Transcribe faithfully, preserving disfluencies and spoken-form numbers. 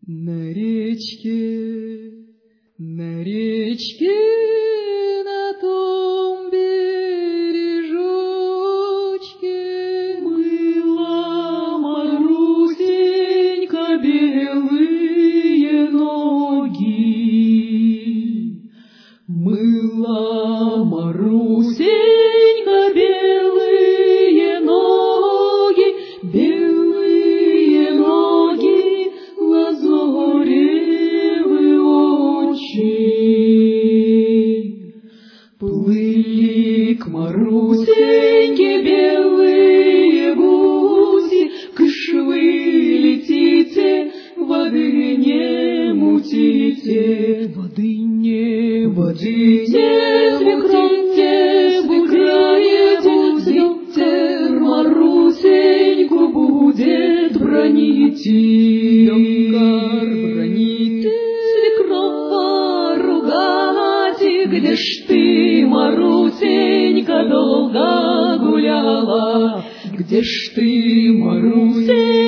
На речке, на речке, на том бережочке мыла Марусенька белые ноги. Мыла Марусенька белые ноги, белые ноги, лазоревы очи. Плыли к Марусеньке белые гуси, кыш вы летите, воды не мутите, воды не водите, свекрите, выкраете, ветер Марусеньку будет бронить. Броните, свекрова ругать, где ж ты, Марусенька, долго гуляла, где ж ты, Марусенька,